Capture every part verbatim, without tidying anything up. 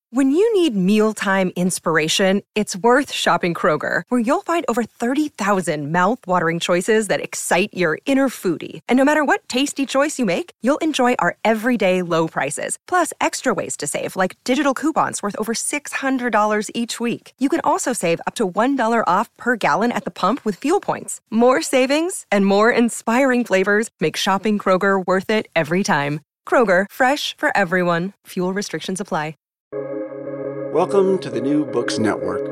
When you need mealtime inspiration, it's worth shopping Kroger, where you'll find over thirty thousand mouth-watering choices that excite your inner foodie. And no matter what tasty choice you make, you'll enjoy our everyday low prices, plus extra ways to save, like digital coupons worth over six hundred dollars each week. You can also save up to one dollar off per gallon at the pump with fuel points. More savings and more inspiring flavors make shopping Kroger worth it every time. Kroger, fresh for everyone. Fuel restrictions apply. Welcome to the New Books Network.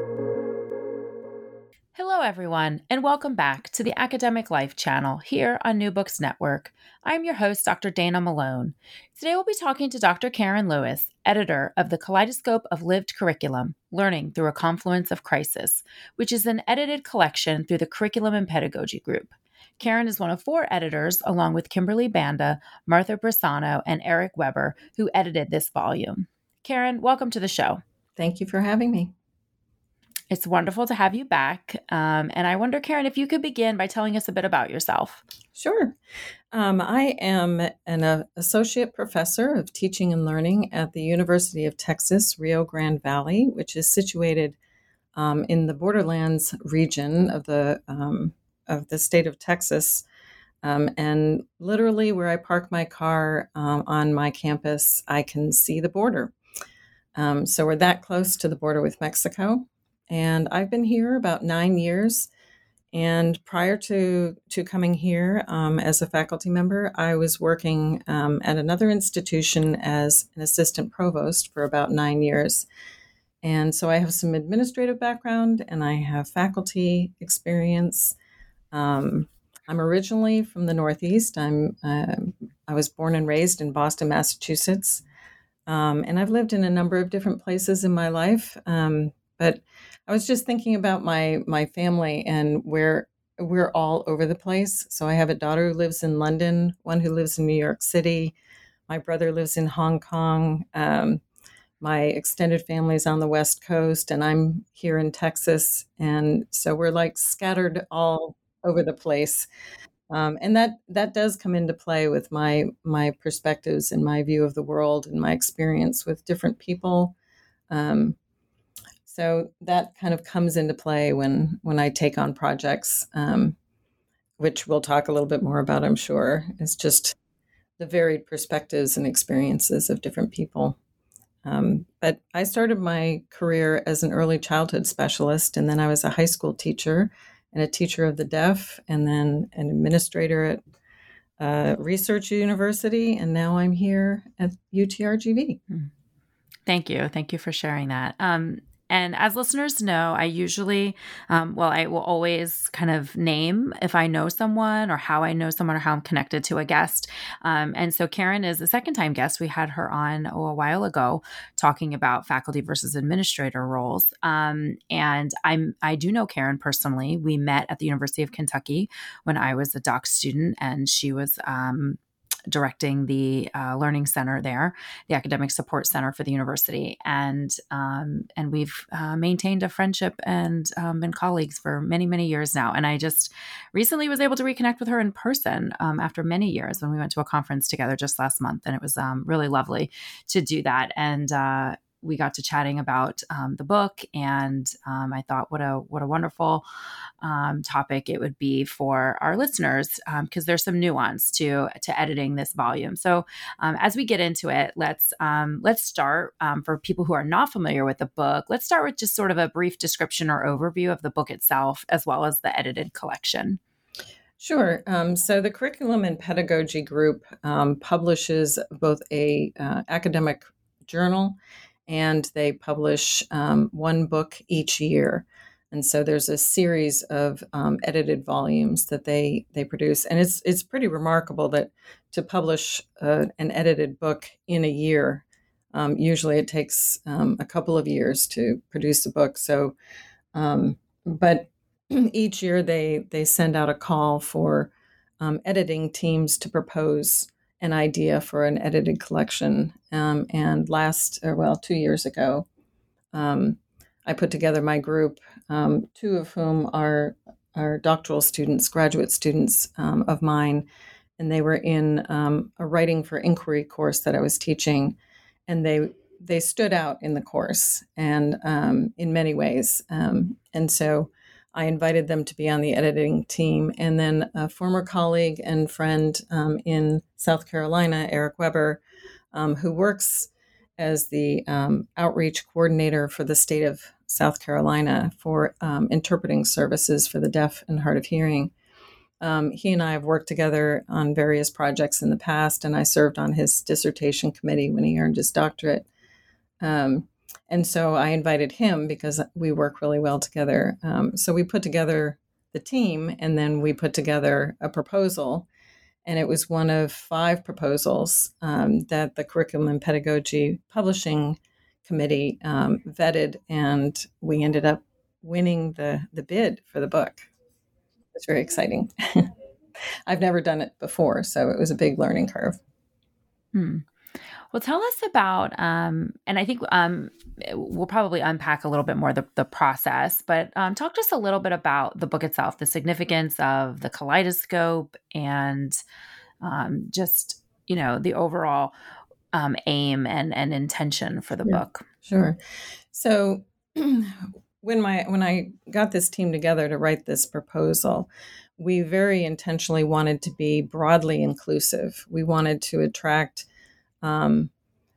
Hello, everyone, and welcome back to the Academic Life channel here on New Books Network. I'm your host, Doctor Dana Malone. Today, we'll be talking to Doctor Karen Lewis, editor of the Kaleidoscope of Lived Curriculum, Learning Through a Confluence of Crisis, which is an edited collection through the Curriculum and Pedagogy Group. Karen is one of four editors, along with Kimberly Banda, Martha Brisano, and Eric Weber, who edited this volume. Karen, welcome to the show. Thank you for having me. It's wonderful to have you back. Um, and I wonder, Karen, if you could begin by telling us a bit about yourself. Sure. Um, I am an uh, associate professor of teaching and learning at the University of Texas, Rio Grande Valley, which is situated um, in the borderlands region of the um, of the state of Texas. Um, and literally where I park my car um, on my campus, I can see the border. Um, so we're that close to the border with Mexico. And I've been here about nine years. And prior to, to coming here um, as a faculty member, I was working um, at another institution as an assistant provost for about nine years. And so I have some administrative background and I have faculty experience. Um, I'm originally from the Northeast. I'm uh, I was born and raised in Boston, Massachusetts. Um, and I've lived in a number of different places in my life. Um, but I was just thinking about my my family and where we're all over the place. So I have a daughter who lives in London, one who lives in New York City. My brother lives in Hong Kong. Um, my extended family is on the West Coast, and I'm here in Texas. And so we're like scattered all over the place. Um, and that that does come into play with my my perspectives and my view of the world and my experience with different people. Um, so that kind of comes into play when when I take on projects, um, which we'll talk a little bit more about, I'm sure. It's just the varied perspectives and experiences of different people. Um, but I started my career as an early childhood specialist, and then I was a high school teacher and a teacher of the deaf, and then an administrator at uh, Research University, and now I'm here at U T R G V. Thank you. Thank you for sharing that. Um, and as listeners know, I usually, um, well, I will always kind of name if I know someone or how I know someone or how I'm connected to a guest. Um, and so Karen is a second time guest. We had her on oh, a while ago talking about faculty versus administrator roles. Um, and I'm, I do know Karen personally. We met at the University of Kentucky when I was a doc student, and she was, um, directing the uh, learning center there, the academic support center for the university. And um, and we've uh, maintained a friendship and um, been colleagues for many, many years now. And I just recently was able to reconnect with her in person um, after many years when we went to a conference together just last month. And it was um, really lovely to do that. And uh, we got to chatting about um, the book, and um, I thought what a what a wonderful um, topic it would be for our listeners, because um, there's some nuance to to editing this volume. So um, as we get into it, let's um, let's start um, for people who are not familiar with the book. Let's start with just sort of a brief description or overview of the book itself, as well as the edited collection. Sure. Um, so the Curriculum and Pedagogy Group um, publishes both a uh, academic journal, and they publish um, one book each year. And so there's a series of um, edited volumes that they they produce. And it's it's pretty remarkable that to publish uh, an edited book in a year, um, usually it takes um, a couple of years to produce a book. So, um, but each year they they send out a call for um, editing teams to propose an idea for an edited collection. Um, and last, or well, two years ago, um, I put together my group, um, two of whom are, are doctoral students, graduate students um, of mine. And they were in um, a writing for inquiry course that I was teaching. And they they stood out in the course and um, in many ways. Um, and so I invited them to be on the editing team. And then a former colleague and friend um, in South Carolina, Eric Weber, um, who works as the um, outreach coordinator for the state of South Carolina for um, interpreting services for the deaf and hard of hearing. Um, he and I have worked together on various projects in the past, and I served on his dissertation committee when he earned his doctorate. Um, and so I invited him because we work really well together. Um, so we put together the team, and then we put together a proposal. And it was one of five proposals um, that the Curriculum and Pedagogy Publishing Committee um, vetted, and we ended up winning the, the bid for the book. It's very exciting. I've never done it before, so it was a big learning curve. Hmm. Well, tell us about, um, and I think um, we'll probably unpack a little bit more the, the process, but um, talk to us a little bit about the book itself, the significance of the kaleidoscope, and um, just, you know, the overall um, aim and, and intention for the Yeah, book. Sure. So when my when I got this team together to write this proposal, we very intentionally wanted to be broadly inclusive. We wanted to attract um,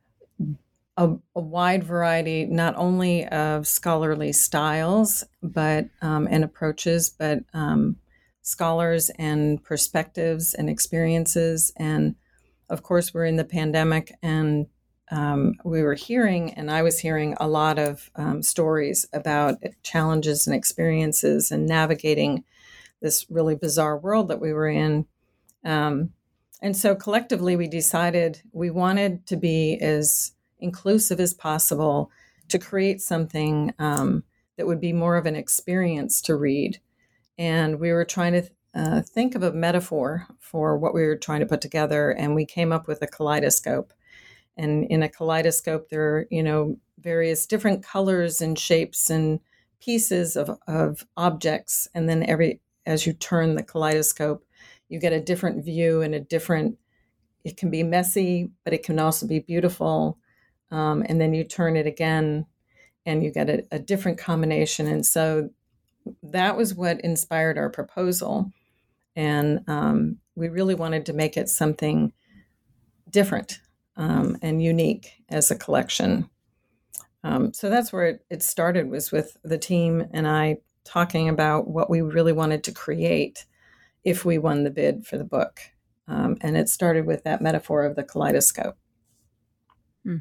a, a wide variety, not only of scholarly styles, but um, and approaches, but um, scholars and perspectives and experiences. And of course, we're in the pandemic, and um, we were hearing, and I was hearing a lot of um, stories about challenges and experiences and navigating this really bizarre world that we were in. Um, and so collectively, we decided we wanted to be as inclusive as possible to create something um, that would be more of an experience to read. And we were trying to uh, think of a metaphor for what we were trying to put together, and we came up with a kaleidoscope. And in a kaleidoscope, there are, you know, various different colors and shapes and pieces of, of objects. And then every as you turn the kaleidoscope, you get a different view and a different, it can be messy, but it can also be beautiful. Um, and then you turn it again and you get a, a different combination. And so that was what inspired our proposal. And um, we really wanted to make it something different um, and unique as a collection. Um, so that's where it, it started, was with the team and I talking about what we really wanted to create if we won the bid for the book. Um, and it started with that metaphor of the kaleidoscope. Hmm.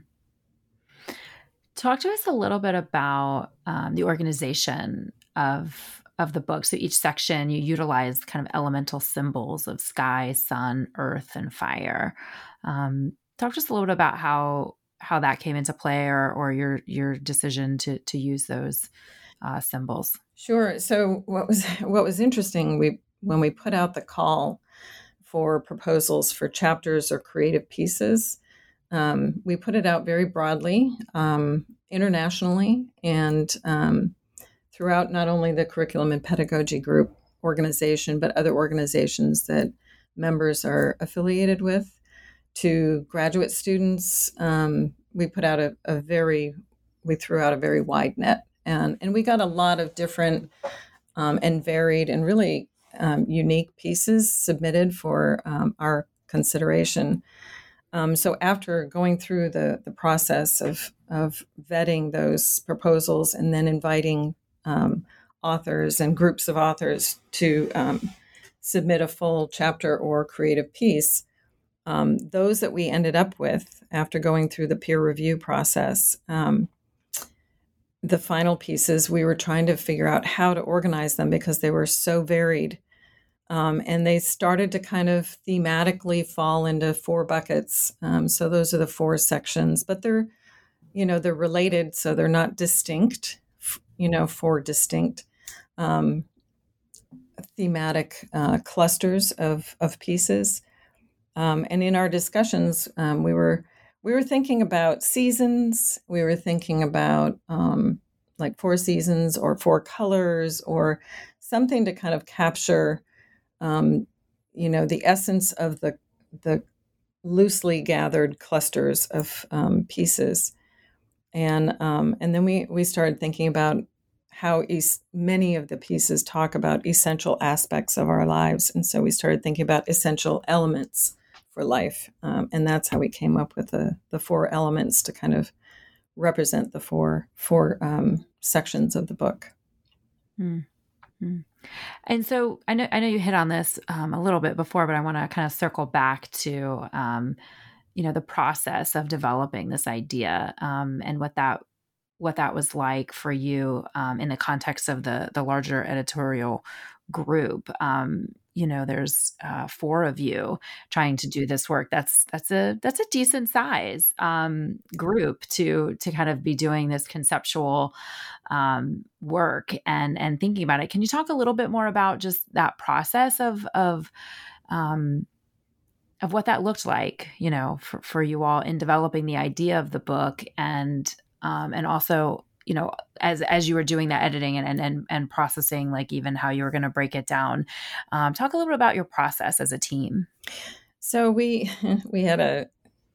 Talk to us a little bit about um, the organization of of the book. So each section, you utilize kind of elemental symbols of sky, sun, earth, and fire. Um, talk to us a little bit about how how that came into play, or or your your decision to to use those uh, symbols. Sure. So what was what was interesting, we when we put out the call for proposals for chapters or creative pieces, um, we put it out very broadly, um, internationally, and um, throughout not only the Curriculum and Pedagogy Group organization, but other organizations that members are affiliated with, to graduate students. Um, we put out a, a very, we threw out a very wide net. And, and we got a lot of different um, and varied and really um, unique pieces submitted for um, our consideration. Um, so after going through the, the process of, of vetting those proposals and then inviting um, authors and groups of authors to um, submit a full chapter or creative piece, um, those that we ended up with after going through the peer review process, um, the final pieces, we were trying to figure out how to organize them because they were so varied. Um, and they started to kind of thematically fall into four buckets. Um, so those are the four sections, but they're, you know, they're related. So they're not distinct, you know, four distinct um, thematic uh, clusters of, of pieces. Um, and in our discussions, um, we were We were thinking about seasons. We were thinking about um, like four seasons or four colors or something to kind of capture, um, you know, the essence of the the loosely gathered clusters of um, pieces. and um, and then we we started thinking about how es- many of the pieces talk about essential aspects of our lives, and so we started thinking about essential elements for life, um, and that's how we came up with the the four elements to kind of represent the four four um, sections of the book. Mm-hmm. And so I know I know you hit on this um, a little bit before, but I want to kind of circle back to um, you know the process of developing this idea um, and what that what that was like for you um, in the context of the the larger editorial group. Um, you know, there's uh, four of you trying to do this work. That's that's a that's a decent size um, group to to kind of be doing this conceptual um, work and and thinking about it. Can you talk a little bit more about just that process of of um, of what that looked like, you know, for, for you all in developing the idea of the book and um, and also, you know, as as you were doing that editing and and and processing, like even how you were going to break it down. Um, talk a little bit about your process as a team. So we we had a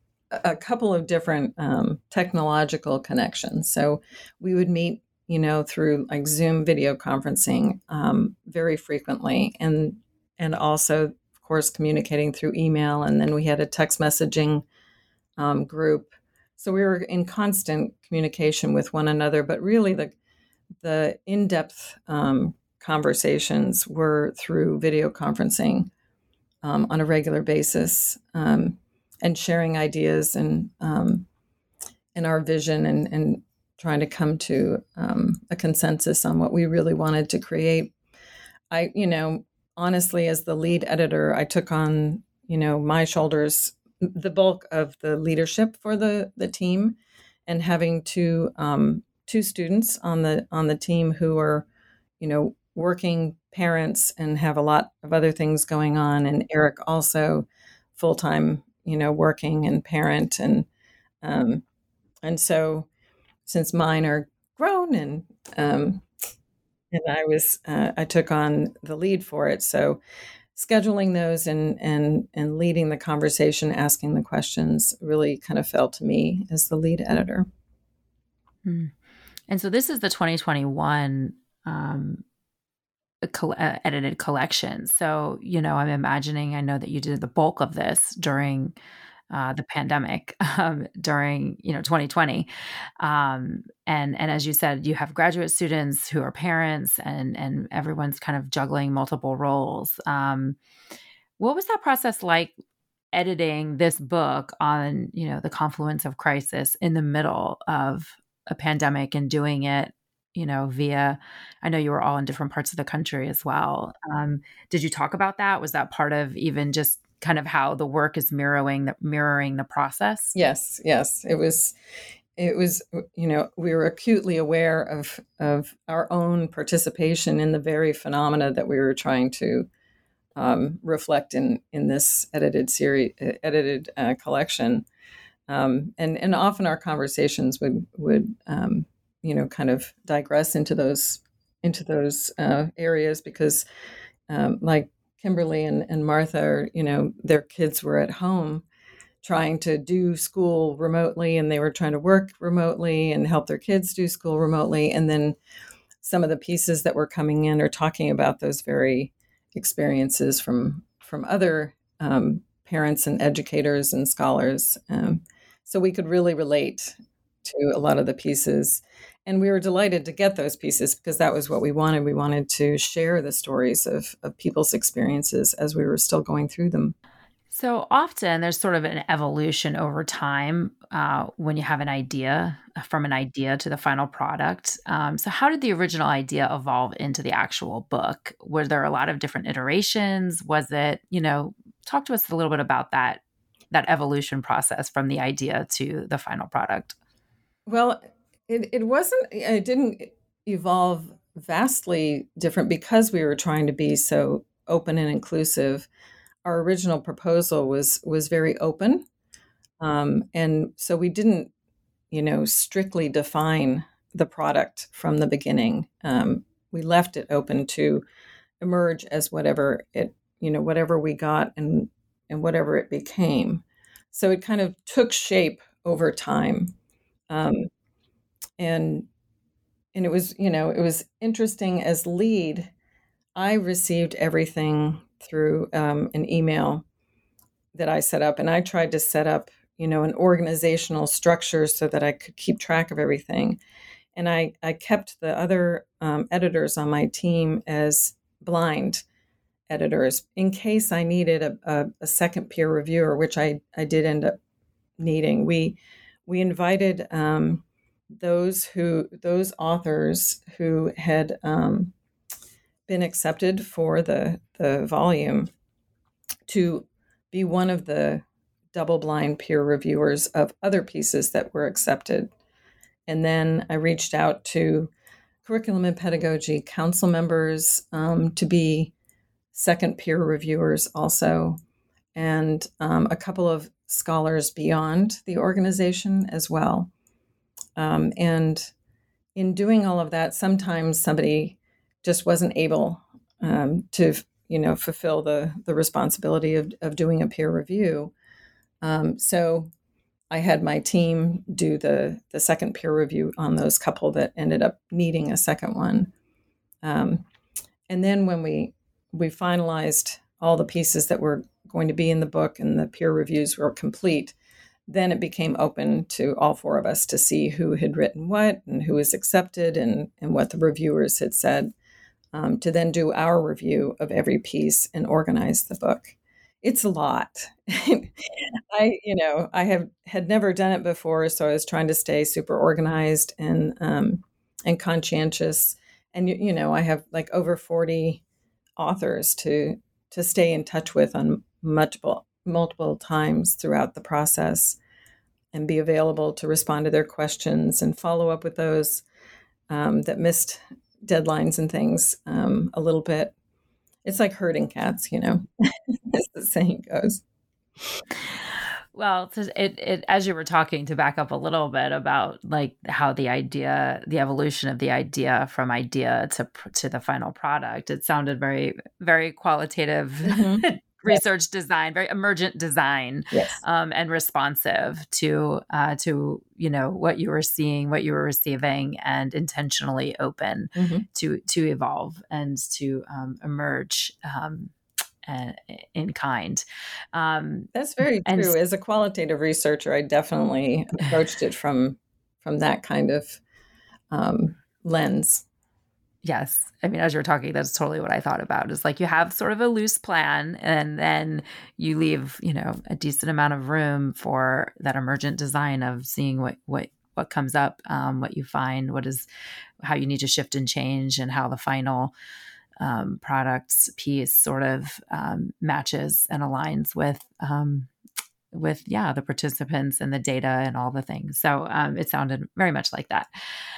a couple of different um, technological connections. So we would meet, you know, through like Zoom video conferencing um, very frequently, and and also, of course, communicating through email. And then we had a text messaging um, group. So we were in constant communication with one another. But really, the the in-depth um, conversations were through video conferencing um, on a regular basis. Um, and sharing ideas and um, and our vision and, and trying to come to um, a consensus on what we really wanted to create. I, you know, honestly, as the lead editor, I took on, you know, my shoulders the bulk of the leadership for the the team, and having two um, two students on the on the team who are, you know, working parents and have a lot of other things going on, and Eric also full time, you know, working and parent, and um, and so since mine are grown and um, and I was uh, I took on the lead for it, so scheduling those and and and leading the conversation, asking the questions, really kind of fell to me as the lead editor. Hmm. And so this is the twenty twenty-one um, col- uh, edited collection. So, you know, I'm imagining, I know that you did the bulk of this during uh, the pandemic, um, during, you know, twenty twenty. Um, and, and as you said, you have graduate students who are parents, and, and everyone's kind of juggling multiple roles. Um, what was that process like editing this book on, you know, the confluence of crisis in the middle of a pandemic and doing it, you know, via, I know you were all in different parts of the country as well. Um, did you talk about that? Was that part of even just kind of how the work is mirroring the mirroring the process? Yes, yes, it was. It was, you know, we were acutely aware of of our own participation in the very phenomena that we were trying to um, reflect in in this edited series, edited uh, collection. Um, and and often our conversations would would um, you know, kind of digress into those into those uh, areas, because um, like Kimberly and, and Martha, you know, their kids were at home trying to do school remotely, and they were trying to work remotely and help their kids do school remotely. And then some of the pieces that were coming in are talking about those very experiences from from other um, parents and educators and scholars. Um, so we could really relate to a lot of the pieces. And we were delighted to get those pieces, because that was what we wanted. We wanted to share the stories of, of people's experiences as we were still going through them. So often there's sort of an evolution over time uh, when you have an idea, from an idea to the final product. Um, so how did the original idea evolve into the actual book? Were there a lot of different iterations? Was it, you know, talk to us a little bit about that, that evolution process from the idea to the final product. Well, it, it wasn't, it didn't evolve vastly different, because we were trying to be so open and inclusive. Our original proposal was was very open, um, and so we didn't, you know, strictly define the product from the beginning. Um, we left it open to emerge as whatever it, you know, whatever we got, and and whatever it became. So it kind of took shape over time. Um, and and it was, you know, it was interesting as lead. I received everything through um, an email that I set up, and I tried to set up, you know, an organizational structure so that I could keep track of everything. And I, I kept the other um, editors on my team as blind editors in case I needed a, a, a second peer reviewer, which I, I did end up needing. We we invited um, those who those authors who had um, been accepted for the the volume to be one of the double-blind peer reviewers of other pieces that were accepted. And then I reached out to curriculum and pedagogy council members um, to be second peer reviewers also, and um, a couple of scholars beyond the organization as well. Um, and in doing all of that, sometimes somebody just wasn't able um, to, you know, fulfill the the responsibility of, of doing a peer review. Um, so I had my team do the the second peer review on those couple that ended up needing a second one. Um, and then when we we finalized all the pieces that were going to be in the book and the peer reviews were complete, then it became open to all four of us to see who had written what and who was accepted and, and what the reviewers had said, um, to then do our review of every piece and organize the book. It's a lot. I, you know, I have had never done it before, so I was trying to stay super organized and um, and conscientious. And you, you know, I have like over forty authors to to stay in touch with on multiple multiple times throughout the process, and be available to respond to their questions and follow up with those um, that missed deadlines and things um, a little bit. It's like herding cats, you know, as the saying goes. Well, it, it, as you were talking, to back up a little bit about like how the idea, the evolution of the idea from idea to to the final product, it sounded very, very qualitative mm-hmm. research yes. design, very emergent design, yes. um, and responsive to uh, to you know what you were seeing, what you were receiving, and intentionally open mm-hmm. to to evolve and to um, emerge. Um, in kind. Um, That's very and, true. As a qualitative researcher, I definitely approached it from from that kind of um, lens. Yes. I mean, as you're talking, that's totally what I thought about. Is like you have sort of a loose plan and then you leave, you know, a decent amount of room for that emergent design of seeing what, what, what comes up, um, what you find, what is, how you need to shift and change, and how the final um, products piece sort of um, matches and aligns with, um, with, yeah, the participants and the data and all the things. So um, it sounded very much like that.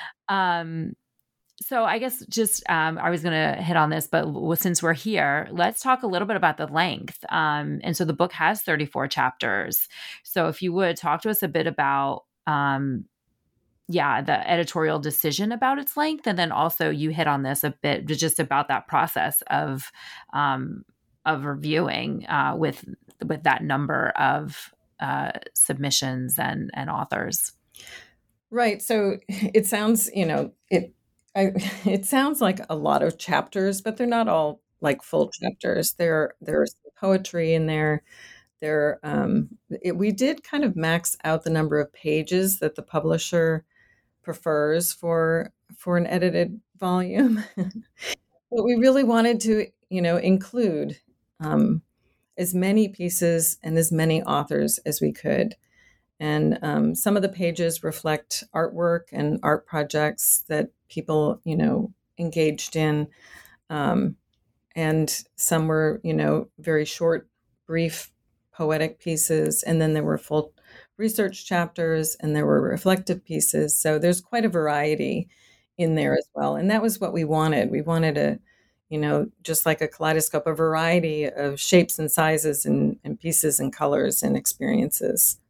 Um, So I guess just um, I was going to hit on this, but w- since we're here, let's talk a little bit about the length. Um, and so the book has thirty-four chapters. So if you would talk to us a bit about, um, yeah, the editorial decision about its length, and then also you hit on this a bit, just about that process of um, of reviewing uh, with with that number of uh, submissions and and authors. Right. So it sounds, you know, it. I, it sounds like a lot of chapters, but they're not all like full chapters. There, there's poetry in there. There, um, it, we did kind of max out the number of pages that the publisher prefers for for an edited volume, but we really wanted to, you know, include um, as many pieces and as many authors as we could. And um, some of the pages reflect artwork and art projects that people, you know, engaged in. Um, and some were, you know, very short, brief, poetic pieces. And then there were full research chapters and there were reflective pieces. So there's quite a variety in there as well. And that was what we wanted. We wanted a, you know, just like a kaleidoscope, a variety of shapes and sizes and, and pieces and colors and experiences.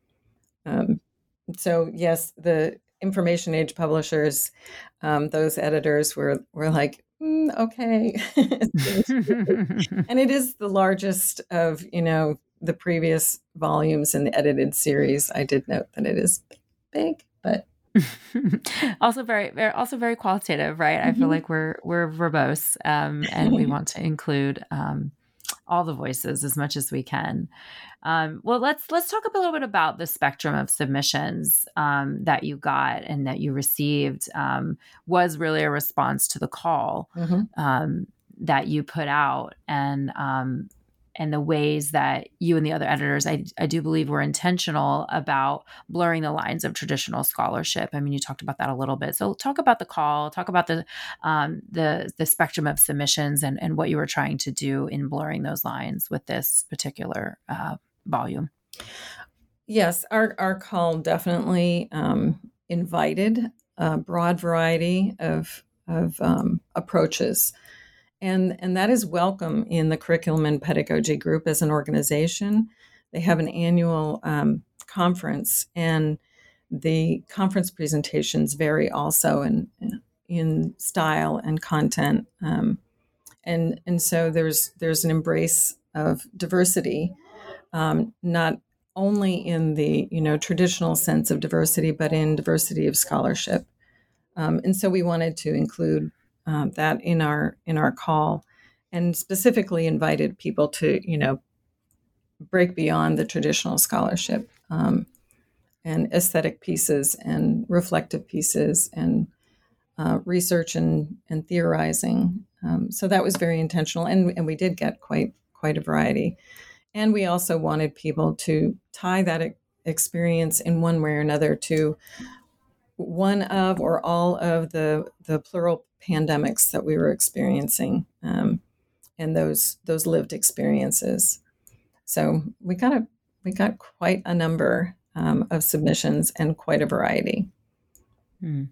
Um, so yes, the information age publishers, um, those editors were were like, mm, okay, and it is the largest of, you know, the previous volumes in the edited series. I did note that it is big, but also very, very, also very qualitative, right? Mm-hmm. I feel like we're we're verbose, um, and we want to include um, all the voices as much as we can. Um, well, let's let's talk a little bit about the spectrum of submissions um, that you got and that you received. Um, was really a response to the call mm-hmm. um, that you put out, and um, and the ways that you and the other editors, I, I do believe, were intentional about blurring the lines of traditional scholarship. I mean, you talked about that a little bit. So talk about the call, talk about the um, the the spectrum of submissions and, and what you were trying to do in blurring those lines with this particular uh, volume. Yes, our, our call definitely um, invited a broad variety of, of um, approaches. And, and that is welcome in the Curriculum and Pedagogy Group as an organization. They have an annual um, conference, and the conference presentations vary also in in style and content. Um, and and so there's there's an embrace of diversity, um, not only in the you know traditional sense of diversity, but in diversity of scholarship. Um, and so we wanted to include Um, that in our in our call, and specifically invited people to you know break beyond the traditional scholarship um, and aesthetic pieces and reflective pieces and uh, research and and theorizing. Um, so that was very intentional, and and we did get quite quite a variety. And we also wanted people to tie that e- experience in one way or another to one of or all of the the plural pandemics that we were experiencing, um, and those those lived experiences. So we got a we got quite a number um, of submissions and quite a variety. Hmm.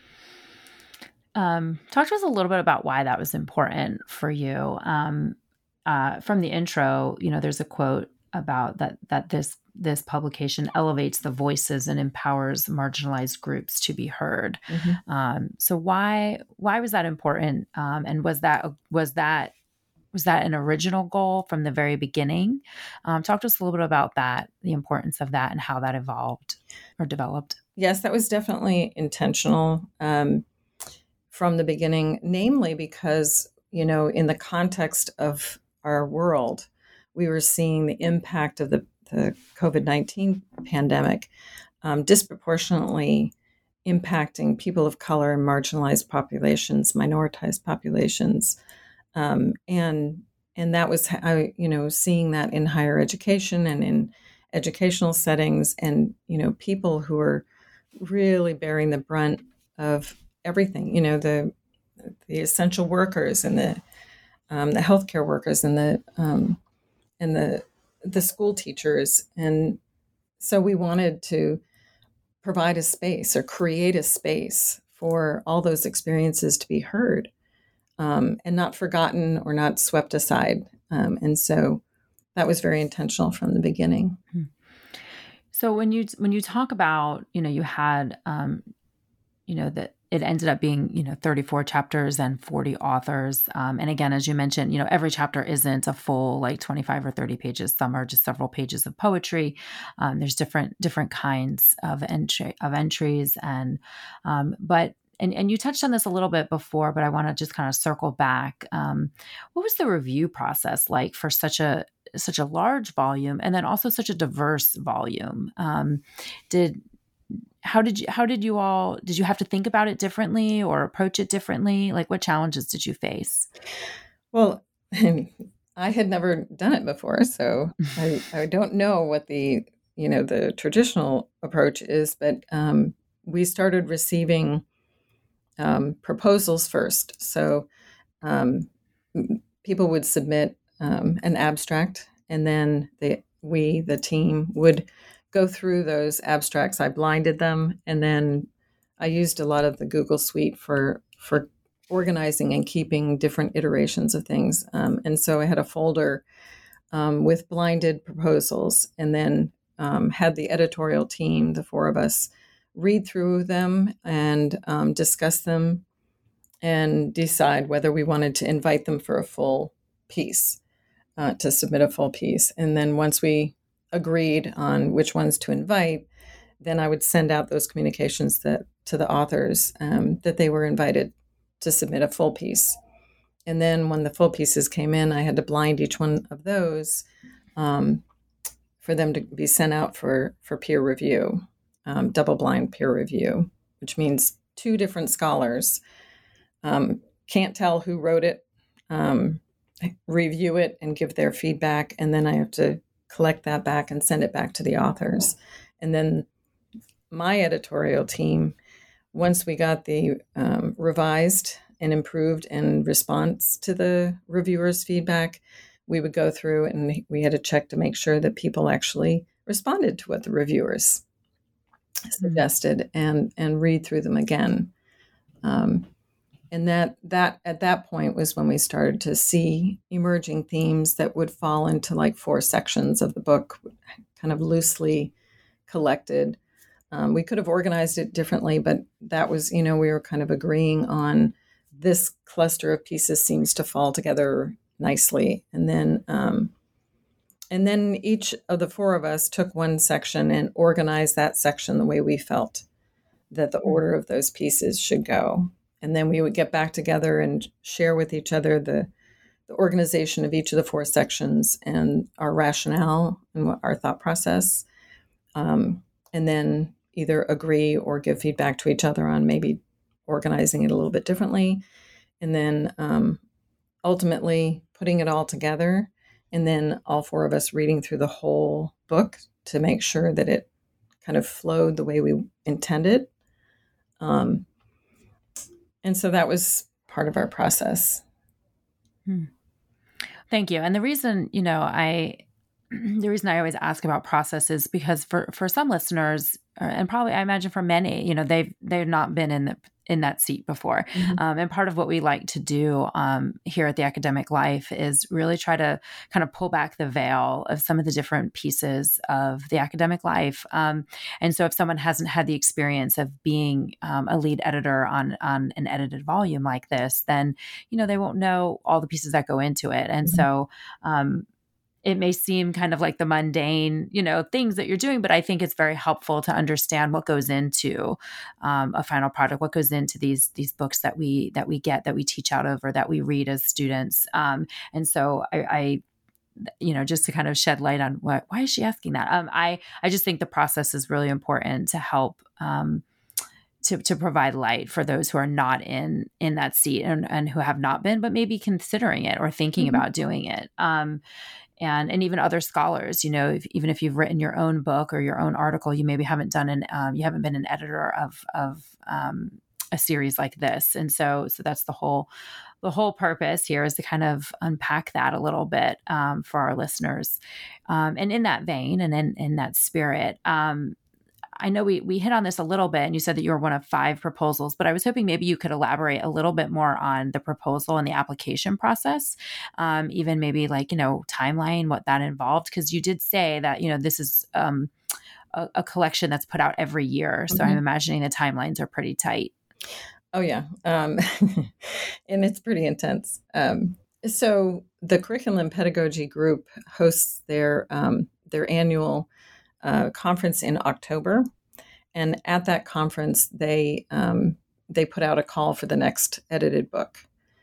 Um, talk to us a little bit about why that was important for you. Um, uh, from the intro, you know, there's a quote about that that this this publication elevates the voices and empowers marginalized groups to be heard. Mm-hmm. Um, so why why was that important? Um, and was that was that was that an original goal from the very beginning? Um, talk to us a little bit about that, the importance of that, and how that evolved or developed. Yes, that was definitely intentional um, from the beginning, namely because you know in the context of our world, we were seeing the impact of the the COVID nineteen pandemic um, disproportionately impacting people of color and marginalized populations, minoritized populations. Um, and and that was, how, you know, seeing that in higher education and in educational settings, and, you know, people who are really bearing the brunt of everything, you know, the the essential workers and the um, the healthcare workers and the um, and the the school teachers. And so we wanted to provide a space or create a space for all those experiences to be heard um, and not forgotten or not swept aside. Um, and so that was very intentional from the beginning. So when you when you talk about, you know, you had, um, you know, that it ended up being, you know, thirty-four chapters and forty authors. Um, and again, as you mentioned, you know, every chapter isn't a full like twenty-five or thirty pages. Some are just several pages of poetry. Um, there's different different kinds of entry of entries, and um, but and and you touched on this a little bit before, but I want to just kind of circle back. Um, what was the review process like for such a such a large volume, and then also such a diverse volume? Um, did How did you, how did you all, did you have to think about it differently or approach it differently? Like what challenges did you face? Well, I had never done it before, so I, I don't know what the, you know, the traditional approach is, but um, we started receiving um, proposals first. So um, people would submit um, an abstract, and then they, we, the team, would go through those abstracts. I blinded them, and then I used a lot of the Google Suite for for organizing and keeping different iterations of things. Um, and so I had a folder um, with blinded proposals, and then um, had the editorial team, the four of us, read through them and um, discuss them and decide whether we wanted to invite them for a full piece, uh, to submit a full piece. And then once we agreed on which ones to invite, then I would send out those communications that to the authors um, that they were invited to submit a full piece. And then when the full pieces came in, I had to blind each one of those um, for them to be sent out for, for peer review, um, double-blind peer review, which means two different scholars um, can't tell who wrote it, um, review it, and give their feedback. And then I have to collect that back and send it back to the authors. And then my editorial team, once we got the um, revised and improved in response to the reviewers' feedback, we would go through and we had to check to make sure that people actually responded to what the reviewers suggested and, and read through them again. Um, and that that at that point was when we started to see emerging themes that would fall into like four sections of the book, kind of loosely collected. Um, we could have organized it differently, but that was, you know, we were kind of agreeing on this cluster of pieces seems to fall together nicely. And then, um, and then each of the four of us took one section and organized that section the way we felt that the order of those pieces should go. And then we would get back together and share with each other the, the organization of each of the four sections and our rationale and what our thought process. Um, and then either agree or give feedback to each other on maybe organizing it a little bit differently. And then um, ultimately putting it all together. And then all four of us reading through the whole book to make sure that it kind of flowed the way we intended. Um, and so that was part of our process. Hmm. Thank you. And the reason, you know, I, the reason I always ask about process is because for, for some listeners, and probably I imagine for many, you know, they've, they've not been in the, in that seat before. Mm-hmm. Um, and part of what we like to do um, here at The Academic Life is really try to kind of pull back the veil of some of the different pieces of the academic life. Um, and so if someone hasn't had the experience of being um, a lead editor on, on an edited volume like this, then, you know, they won't know all the pieces that go into it. And mm-hmm. so, um, it may seem kind of like the mundane, you know, things that you're doing, but I think it's very helpful to understand what goes into um, a final product, what goes into these these books that we that we get, that we teach out of, or that we read as students. Um, and so I, I, you know, just to kind of shed light on what, why is she asking that? Um, I I just think the process is really important to help. Um, To, to provide light for those who are not in in that seat and, and who have not been, but maybe considering it or thinking mm-hmm. about doing it. Um, and and even other scholars, you know, if, even if you've written your own book or your own article, you maybe haven't done an um, you haven't been an editor of of um, a series like this. And so so that's the whole the whole purpose here is to kind of unpack that a little bit um, for our listeners. Um, and in that vein and in in that spirit. Um, I know we we hit on this a little bit, and you said that you were one of five proposals, but I was hoping maybe you could elaborate a little bit more on the proposal and the application process, um, even maybe like, you know, timeline, what that involved, because you did say that, you know, this is um, a, a collection that's put out every year. So mm-hmm. I'm imagining the timelines are pretty tight. Oh, yeah. Um, and it's pretty intense. Um, so the Curriculum Pedagogy Group hosts their um, their annual Uh, conference in October, and at that conference they um, they put out a call for the next edited book.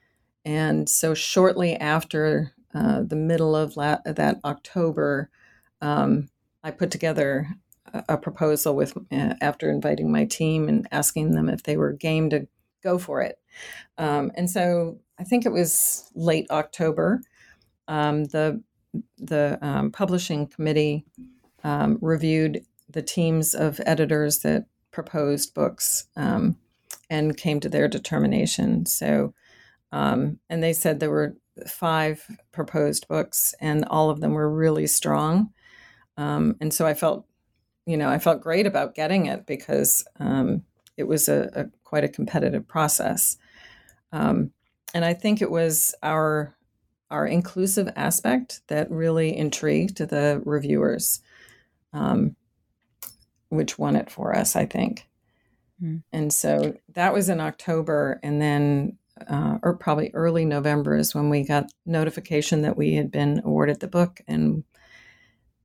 And so shortly after uh, the middle of la- that October, um, I put together a, a proposal with uh, after inviting my team and asking them if they were game to go for it. Um, and so I think it was late October. Um, the the um, publishing committee Um, reviewed the teams of editors that proposed books um, and came to their determination. So, um, and they said there were five proposed books, and all of them were really strong. Um, and so I felt, you know, I felt great about getting it because um, it was a, a quite a competitive process. Um, and I think it was our our inclusive aspect that really intrigued the reviewers. Um, which won it for us, I think. Mm. And so that was in October. And then, uh, or probably early November is when we got notification that we had been awarded the book. And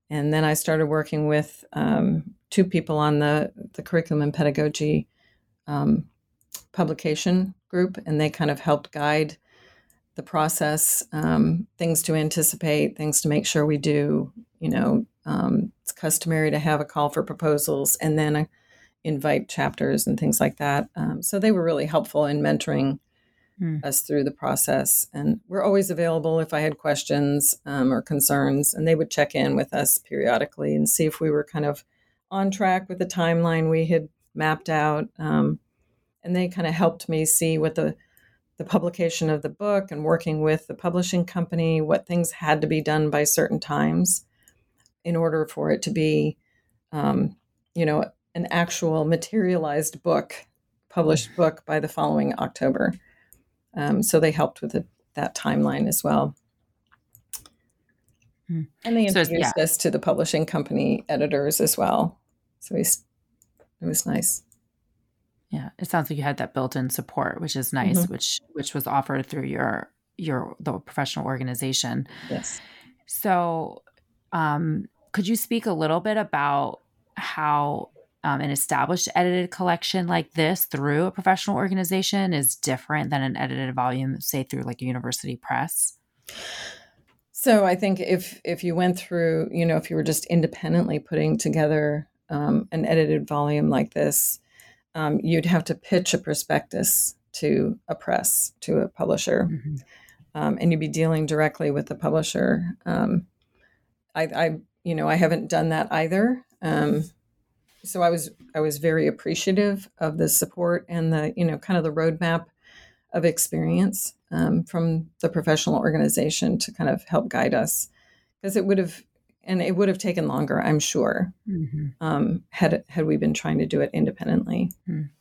and then I started working with um, two people on the, the curriculum and pedagogy um, publication group, and they kind of helped guide the process, um, things to anticipate, things to make sure we do. You know, um, it's customary to have a call for proposals and then uh, invite chapters and things like that. Um, so they were really helpful in mentoring mm. us through the process. And we're always available if I had questions um, or concerns, and they would check in with us periodically and see if we were kind of on track with the timeline we had mapped out. Um, and they kind of helped me see what the the publication of the book and working with the publishing company, what things had to be done by certain times in order for it to be, um, you know, an actual materialized book, published book by the following October. Um, so they helped with the, that timeline as well. Hmm. And they introduced so, yeah. us to the publishing company editors as well. So we, it was nice. Yeah, it sounds like you had that built-in support, which is nice, mm-hmm. which which was offered through your your the professional organization. Yes. So, um, could you speak a little bit about how um, an established edited collection like this through a professional organization is different than an edited volume, say through like a university press? So I think if if you went through, you know, if you were just independently putting together um, an edited volume like this, Um, you'd have to pitch a prospectus to a press, to a publisher, mm-hmm. um, and you'd be dealing directly with the publisher. Um, I, I, you know, I haven't done that either. Um, so I was, I was very appreciative of the support and the, you know, kind of the roadmap of experience um, from the professional organization to kind of help guide us, because it would have. And it would have taken longer, I'm sure, mm-hmm. um, had had we been trying to do it independently. Mm.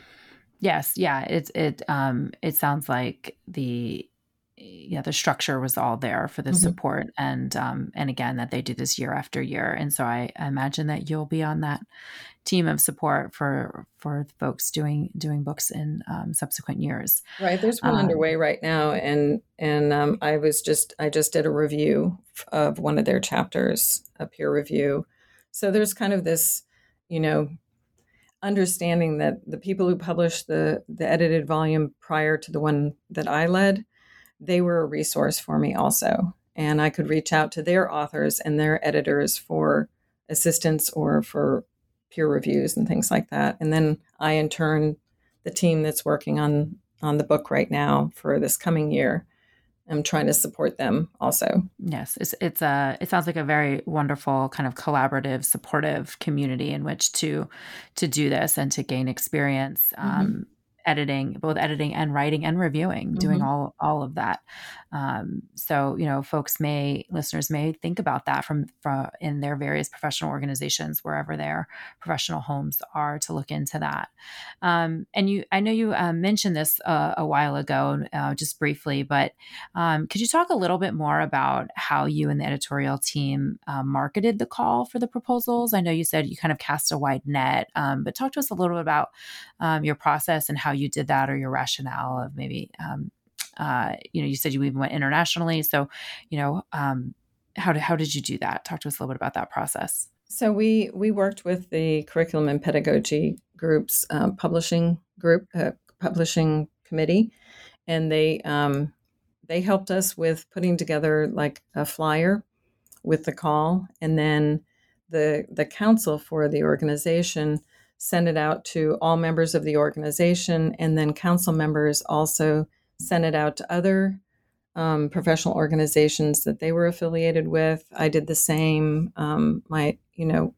Yes, yeah, it it um, it sounds like the yeah the structure was all there for the mm-hmm. support, and um, and again that they do this year after year, and so I, I imagine that you'll be on that team of support for for folks doing doing books in um, subsequent years. Right, there's one um, underway right now, and and um, I was just I just did a review of one of their chapters, a peer review. So there's kind of this, you know, understanding that the people who published the the edited volume prior to the one that I led, they were a resource for me also, and I could reach out to their authors and their editors for assistance or for peer reviews and things like that. And then I, in turn, the team that's working on, on the book right now for this coming year, I'm trying to support them also. Yes, it's it's a it sounds like a very wonderful kind of collaborative, supportive community in which to to do this and to gain experience. Um, mm-hmm. editing, both editing and writing and reviewing, mm-hmm. doing all all of that. Um, so, you know, folks may, listeners may think about that from, from in their various professional organizations, wherever their professional homes are, to look into that. Um, and you, I know you uh, mentioned this uh, a while ago, uh, just briefly, but um, could you talk a little bit more about how you and the editorial team uh, marketed the call for the proposals? I know you said you kind of cast a wide net, um, but talk to us a little bit about um, your process and how you did that, or your rationale of maybe, um, uh, you know, you said you even went internationally. So, you know, um, how did, how did you do that? Talk to us a little bit about that process. So we, we worked with the curriculum and pedagogy group's um, publishing group, uh, publishing committee, and they, um, they helped us with putting together like a flyer with the call. And then the, the council for the organization sent it out to all members of the organization, and then council members also sent it out to other um, professional organizations that they were affiliated with. I did the same. Um, my, you know,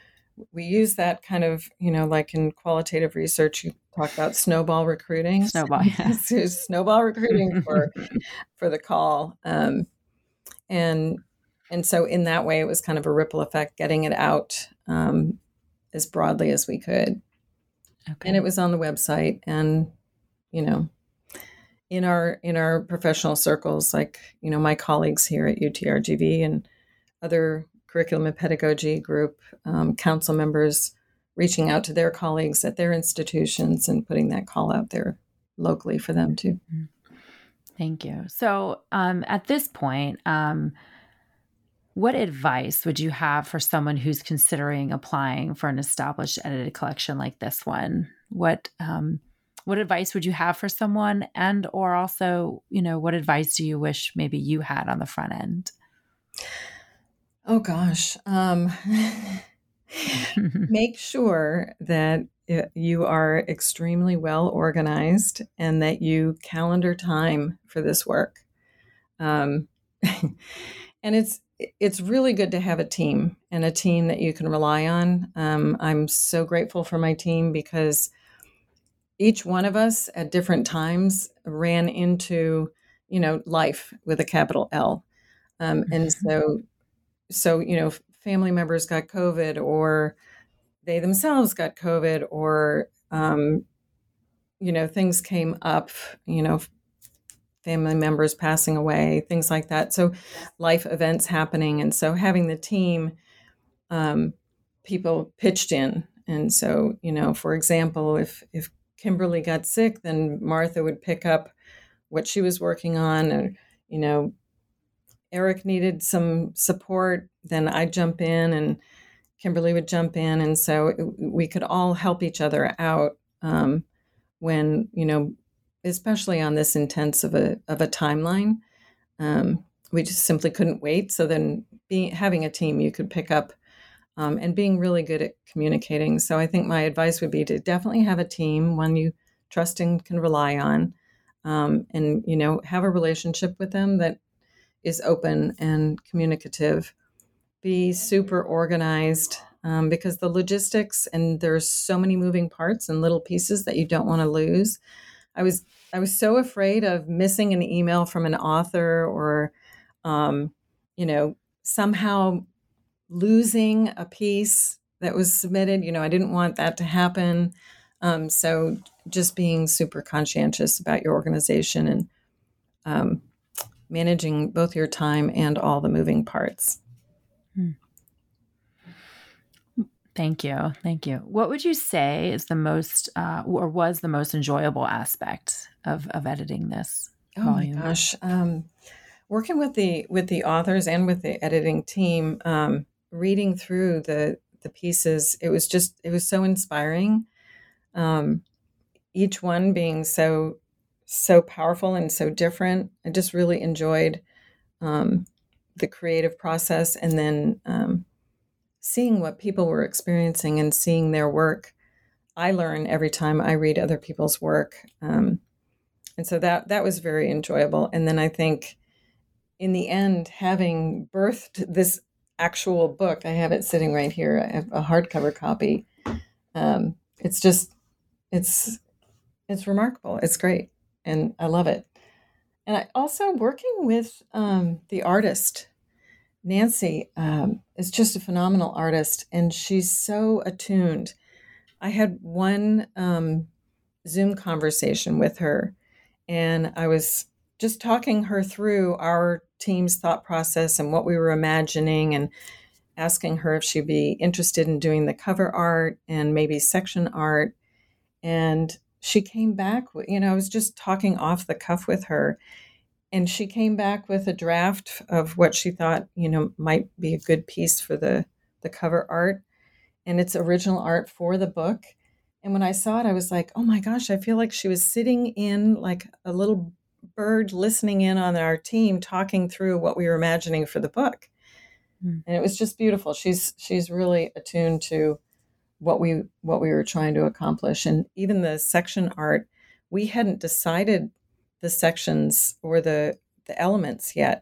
we use that kind of, you know, like in qualitative research, you talk about snowball recruiting. Snowball, yeah. So snowball recruiting for for the call, um, and and so in that way, it was kind of a ripple effect, getting it out Um, as broadly as we could. Okay. And it was on the website, and, you know, in our, in our professional circles, like, you know, my colleagues here at U T R G V and other curriculum and pedagogy group um, council members reaching out to their colleagues at their institutions and putting that call out there locally for them too. Thank you. So um, at this point, um, what advice would you have for someone who's considering applying for an established edited collection like this one? What um, what advice would you have for someone, and or also, you know, what advice do you wish maybe you had on the front end? Oh gosh, um, make sure that you are extremely well organized and that you calendar time for this work. Um, and it's it's really good to have a team and a team that you can rely on. Um, I'm so grateful for my team because each one of us at different times ran into, you know, life with a capital L. Um, and so, so, you know, family members got COVID, or they themselves got COVID, or, um, you know, things came up, you know, family members passing away, things like that. So life events happening. And so having the team, um, people pitched in. And so, you know, for example, if, if Kimberly got sick, then Martha would pick up what she was working on. And, you know, Eric needed some support, then I'd jump in and Kimberly would jump in. And so it, we could all help each other out um, when, you know, especially on this intense of a of a timeline. Um, we just simply couldn't wait. So then being, having a team you could pick up um, and being really good at communicating. So I think my advice would be to definitely have a team, one you trust and can rely on, um, and, you know, have a relationship with them that is open and communicative. Be super organized um, because the logistics, and there's so many moving parts and little pieces that you don't want to lose. I was I was so afraid of missing an email from an author, or, um, you know, somehow losing a piece that was submitted. You know, I didn't want that to happen. Um, so just being super conscientious about your organization and um, managing both your time and all the moving parts. Hmm. Thank you. Thank you. What would you say is the most, uh, or was the most enjoyable aspect of, of editing this oh volume? my gosh. Um, working with the, with the authors and with the editing team, um, reading through the, the pieces, it was just, it was so inspiring. Um, each one being so, so powerful and so different. I just really enjoyed, um, the creative process, and then, um, seeing what people were experiencing and seeing their work. I learn every time I read other people's work. Um, and so that, that was very enjoyable. And then I think in the end, having birthed this actual book, I have it sitting right here. I have a hardcover copy. Um, it's just, it's, it's remarkable. It's great. And I love it. And I also working with um, the artist, Nancy, um, is just a phenomenal artist, and she's so attuned. I had one um, Zoom conversation with her, and I was just talking her through our team's thought process and what we were imagining, and asking her if she'd be interested in doing the cover art and maybe section art. And she came back, you know, I was just talking off the cuff with her. And she came back with a draft of what she thought, you know, might be a good piece for the, the cover art. And it's original art for the book. And when I saw it, I was like, oh my gosh, I feel like she was sitting in like a little bird listening in on our team, talking through what we were imagining for the book. Mm. And it was just beautiful. She's she's really attuned to what we what we were trying to accomplish. And even the section art, we hadn't decided the sections or the the elements yet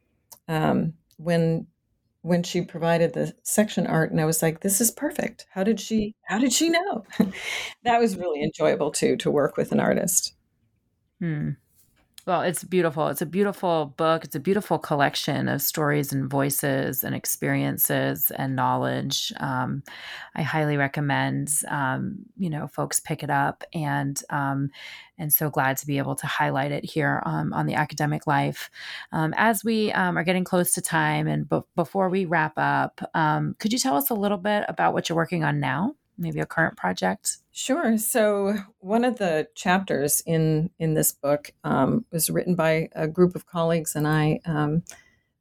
um, when when she provided the section art, and I was like, this is perfect. How did she how did she know? That was really enjoyable too, to work with an artist. Hmm. Well, it's beautiful. It's a beautiful book. It's a beautiful collection of stories and voices and experiences and knowledge. Um, I highly recommend, um, you know, folks pick it up, and um, and so glad to be able to highlight it here um, on the Academic Life. Um, as we um, are getting close to time, and b- before we wrap up, um, could you tell us a little bit about what you're working on now? Maybe a current project? Sure. So one of the chapters in, in this book um, was written by a group of colleagues and I. Um,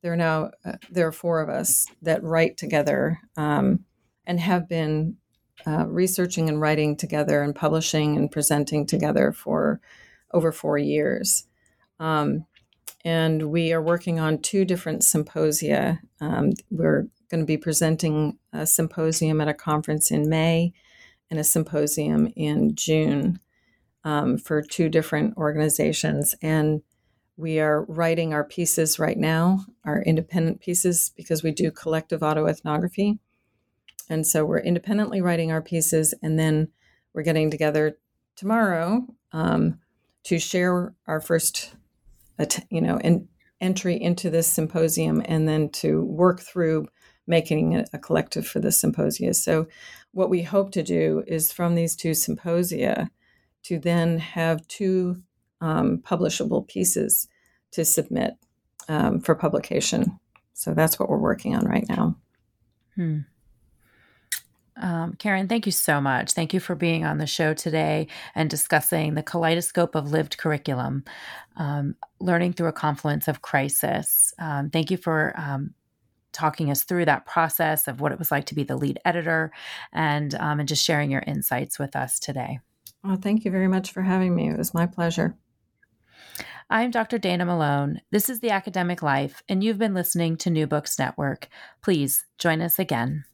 there are now uh, there are four of us that write together um, and have been uh, researching and writing together and publishing and presenting together for over four years. Um, and we are working on two different symposia. Um, we're going to be presenting a symposium at a conference in May and a symposium in June um, for two different organizations. And we are writing our pieces right now, our independent pieces, because we do collective autoethnography. And so we're independently writing our pieces, and then we're getting together tomorrow um, to share our first, you know, en- entry into this symposium, and then to work through making a, a collective for the symposia. So what we hope to do is from these two symposia to then have two um, publishable pieces to submit um, for publication. So that's what we're working on right now. Hmm. Um, Karen, thank you so much. Thank you for being on the show today and discussing the kaleidoscope of lived curriculum, um, learning through a confluence of crisis. Um, thank you for um, talking us through that process of what it was like to be the lead editor and, um, and just sharing your insights with us today. Well, thank you very much for having me. It was my pleasure. I'm Doctor Dana Malone. This is The Academic Life, and you've been listening to New Books Network. Please join us again.